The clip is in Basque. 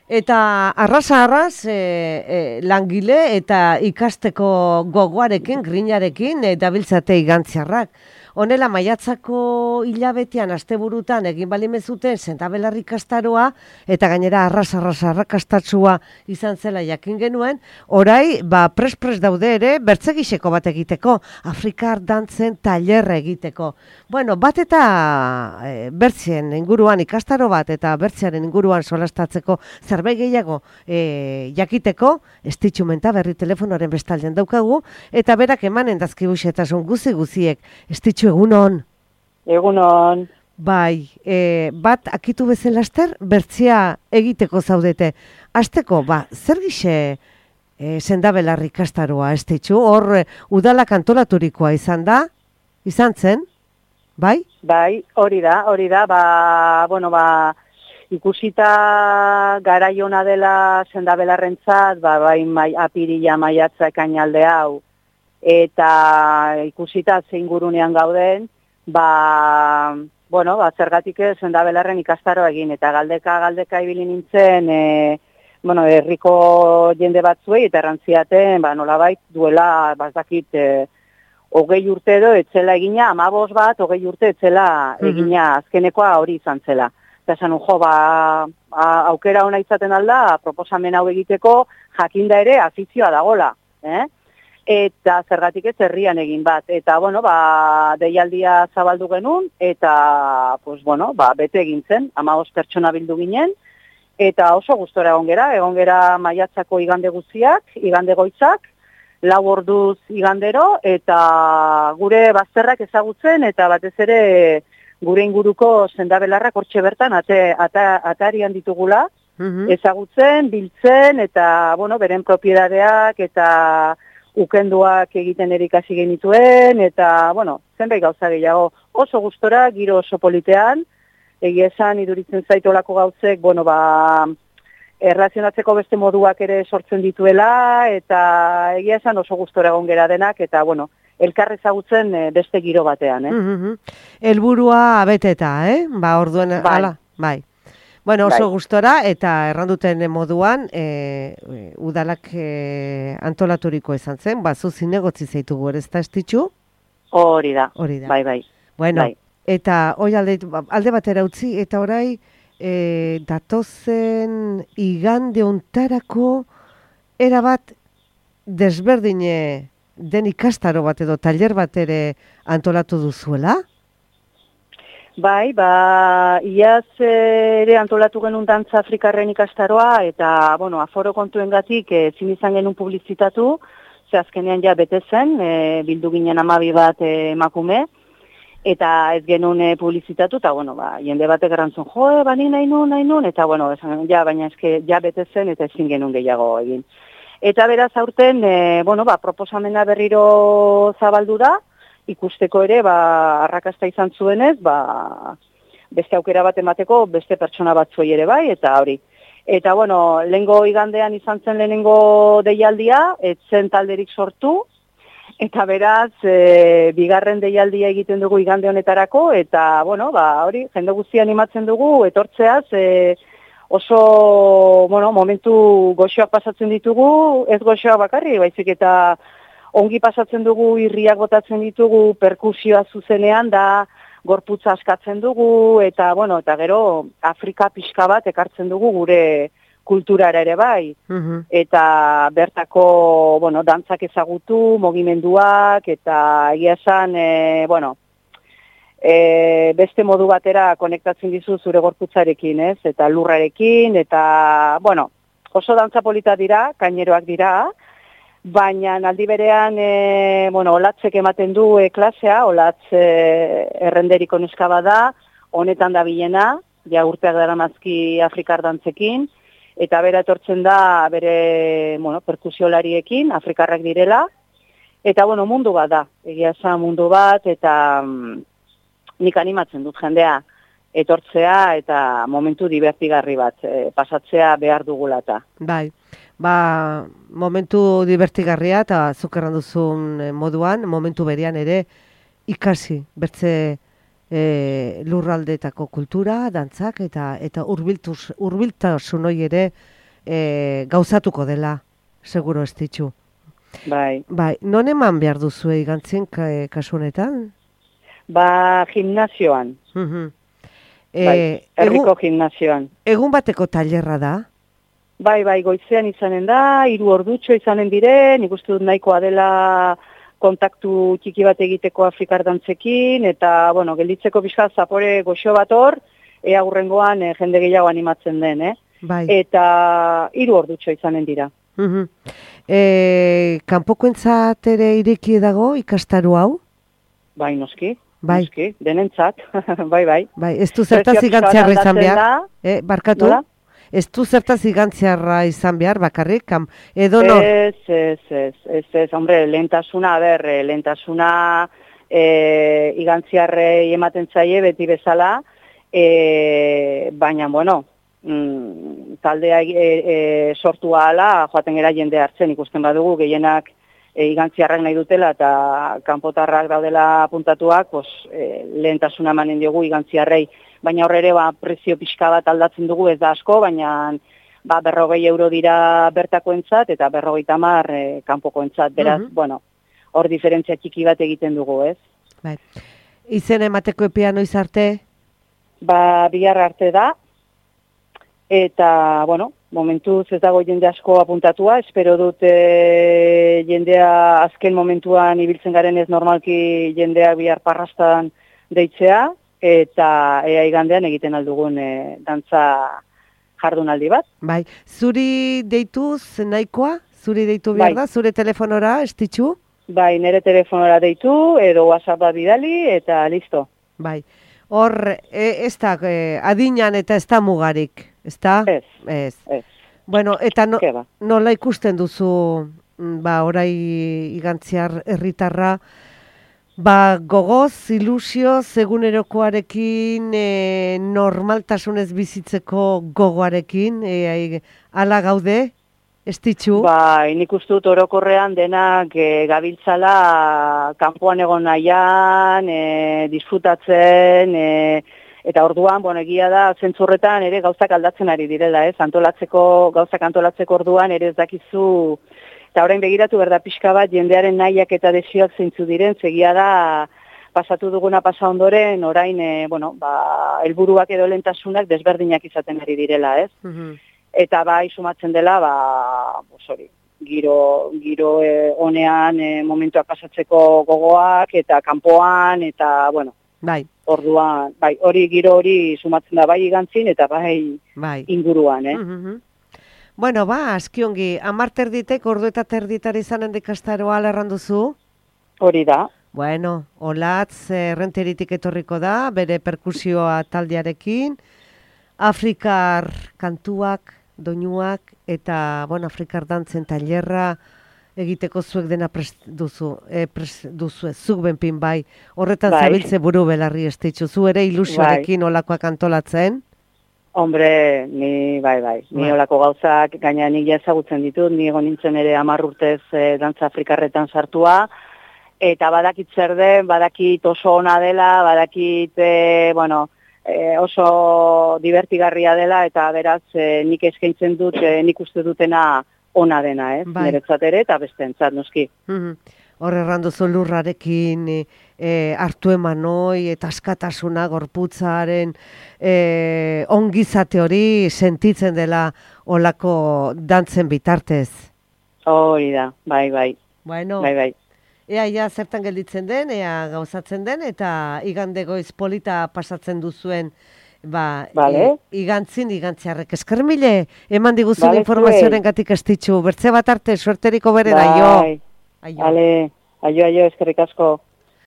Eta arras langile eta ikasteko gogoarekin, grinarekin, dabiltzate igantziarrak. Honela, maiatzako hilabetean, asteburutan egin balimezuten Sendabelarri ikastaroa, eta gainera arrakastatsua izan zela jakin genuen, orai, pres daude ere, bertzegiseko bat egiteko, Afrikar dantzen tailerra egiteko. Bueno, bat eta bertzien inguruan ikastaro bat, eta bertzearen inguruan solastatzeko zerbait gehiago jakiteko, Estitxumenta berri telefonoaren bestaldean daukagu, eta berak emanen dazkibuxetasun guziek, Estitxu, egunon. Egunon. Bai, bat akitu bezen laster, bertzia egiteko zaudete. Azteko, zer gixe Sendabelarri ikastaroa, Estitxu? Hor, udalak antolaturikoa izan da? Izan zen? Bai? Bai, hori da, ikusita garaiona dela Sendabelarrentzat, bai apirila maiatza ekainalde hau, eta ikusita zein gurunean gauden, zergatik Sendabelarren ikastaro egin, eta galdeka ibili nintzen, herriko jende batzuei, eta errantziaten, nolabait duela, bazdakit, 20 urte edo etzela egina, 15 bat, 20 urte etzela egina, azkenekoa hori izan zela. Eta esan, aukera ona izaten alda, proposamen hau egiteko, jakinda ere afizioa dagola, eta zergatik ez herrian egin bat. Eta, deialdia zabaldu genuen, eta, bete egin zen, 15 pertsona bildu ginen, eta oso gustora egon gera maiatzako igande guztiak, igande goitzak, 4 orduz igandero, eta gure bazterrak ezagutzen, eta batez ere gure inguruko Sendabelarrak hortxe bertan atarian ditugula, ezagutzen, biltzen, eta, beren propiedadeak, eta ukenduak egiten ere ikasi genituen, eta, zenbait gauza gehiago, oso gustora, giro oso politean, egia esan iduritzen zaitu olako gauzek, erlazionatzeko beste moduak ere sortzen dituela, eta egia esan oso gustora egon gera denak, eta, elkar ezagutzen beste giro batean, Helburua beteta, orduen, ala, bai. Oso gustora, eta erranduten moduan, udalak antolaturiko izan zen, zu zinegotzi zaitugu, ez da, Estitxu? Hori da, bai. Eta hori alde batera utzi, eta orai datozen igande ontarako erabat desberdine den ikastaro bat edo tailer bat ere antolatu duzuela? Bai, iaz ere antolatu genuen dantza afrikarren ikastaroa, eta, aforo kontuengatik ezin izan genuen publizitatu, ze azkenean ja bete zen, bildu ginen 12 bat emakume, eta ez genuen publizitatu, eta, jende batek erantzun, ni nahi nun, eta, baina eske ja bete zen, eta ezin genuen gehiago egin. Eta beraz aurten, proposamena berriro zabaldu da, ikusteko ere, arrakasta izan zuenez, beste aukera bat emateko, beste pertsona batzuei ere bai, eta hori. Eta, lehengo igandean izan zen lehenengo deialdia, etzen talderik sortu, eta beraz, bigarren deialdia egiten dugu igande honetarako, eta, hori, jende guztia animatzen dugu, etortzeaz, oso, momentu goxoak pasatzen ditugu, ez goxoak bakarri, baizik eta ongi pasatzen dugu, irriak botatzen ditugu, perkusioa zuzenean da, gorputza askatzen dugu, eta, eta gero, Afrika pixka bat ekartzen dugu gure kulturara ere bai. Eta bertako, dantzak ezagutu, mugimenduak, eta egia esan, beste modu batera konektatzen dizu zure gorputzarekin, ez? Eta lurrarekin, eta, oso dantza polita dira, kaineroak dira, baina aldi berean, olatzek ematen du klasea, olatz errenderiko neska da, honetan da bilena, ja urteak daramazki afrikar dantzekin, eta bera etortzen da bere, perkusiolariekin, afrikarrak direla, eta, mundu bat da, egia esan mundu bat, eta nik animatzen dut jendea etortzea, eta momentu divertigarri bat, pasatzea behar dugulata. Bai. Momentu divertigarria eta zuk erran duzun moduan, momentu berean ere ikasi, bertze lurraldeetako kultura, dantzak eta hurbiltasun hori ere gauzatuko dela, seguro ez ditxu. Bai. Bai, non eman behar duzu igantzien kasu honetan? Ba, gimnazioan. Bai, herriko gimnazioan. Egun bateko tailerra da? Bai, goizean izanen da, 3 ordutxo izanen diren, nik uste dut nahikoa dela kontaktu txiki bat egiteko afrikar dantzekin, eta, bueno, gelditzeko pixka zapore goxo bat hor, ea hurrengoan jende gehiago animatzen den, Bai. Eta 3 ordutxo izanen dira. Kanpokoentzat ere ireki dago ikastaru hau? Bai, noski. Bai. Noski, denentzat, bai. Bai, ez du zertaz igantziarra izan behar? Barkatu? Nola? Ez du zertaz igantziarra izan behar, bakarrik? Edo no? Ez, hombre, lehentasuna igantziarrei ematen zaie beti bezala, baina, bueno, taldea sortu ahala, joaten gara jende hartzen ikusten badugu, gehienak igantziarrak nahi dutela eta kanpotarrak daudela puntatuak, lehentasuna emanen diogu igantziarrei. Baina horre ere, prezio pixka bat aldatzen dugu, ez da asko, baina 40 euro dira bertakoentzat eta 50 kanpokoentzat. Beraz, bueno, hor diferentzia txiki bat egiten dugu, ez? Bai. Izen emateko epea noiz arte? Bihar arte da, eta, bueno, momentuz ez dago jende asko apuntatua, espero dut jendea azken momentuan ibiltzen garen ez normalki jendea bihar parrastan deitzea, eta ea igandean egiten aldugun dantza jardunaldi bat. Bai, zuri deituz nahikoa? Zuri deitu behar da? Zure telefonora, estitxu? Bai, nire telefonora deitu, edo WhatsAppa bidali, eta listo. Bai, hor, ez da adinan eta ez da mugarik, ez da? Ez. Bueno, eta nola ikusten duzu, orai igantziar herritarra, gogoz, ilusioz, egunerokoarekin, normaltasunez bizitzeko gogoarekin, ala gaude, ez ditxu? Nik uste dut orokorrean denak gabiltzala kanpoan egon nahian, disfrutatzen, eta orduan, egia da, zentzurretan ere gauzak aldatzen ari direla, gauzak antolatzeko orduan ere ez dakizu. Eta orain begiratu berda pixka bat jendearen nahiak eta desioak zeintzu diren, segia da pasatu duguna pasa ondoren, orain, helburuak edo lehentasunak desberdinak izaten ari direla, ez? Eta sumatzen dela, giro honean momentuak pasatzeko gogoak eta kanpoan, eta, bai. Orduan, giro hori sumatzen da bai igantzin eta bai inguruan, Bueno, askiongi, 10 terditek, ordu eta terditari izanen dikastaroa alerranduzu? Hori da. Bueno, Olatz Errenteritik etorriko da, bere perkusioa taldearekin, afrikar kantuak, doinuak, eta, afrikar dantzen tailerra egiteko zuek dena prest duzu, zuk benpin bai, horretan zabiltze buru belarri ez ditzu, zu ere ilusioarekin olakoak antolatzen? Hombre, ni ni olako gauzak gaina nik ezagutzen ditut, ni egon nintzen ere 10 urtez dantza afrikarretan sartua, eta badakit zer den, badakit oso ona dela, badakit, oso divertigarria dela, eta beraz nik eskaintzen dut, nik uste dutena ona dena, niretzat ere, eta bestentzat noski. Hor erranduzu lurrarekin, hartu emanoi, eta askatasuna gorputzaren ongizate hori sentitzen dela olako dantzen bitartez. Hori da, bai. Bueno, ea zertan gelditzen den, ea gauzatzen den, eta igande goiz polita pasatzen duzuen, igantziarrek. Eskermile, eman diguzun informazioaren gatik ez ditxu. Bertze bat arte, suerteriko bere da, jo. Aio, eskerrik asko.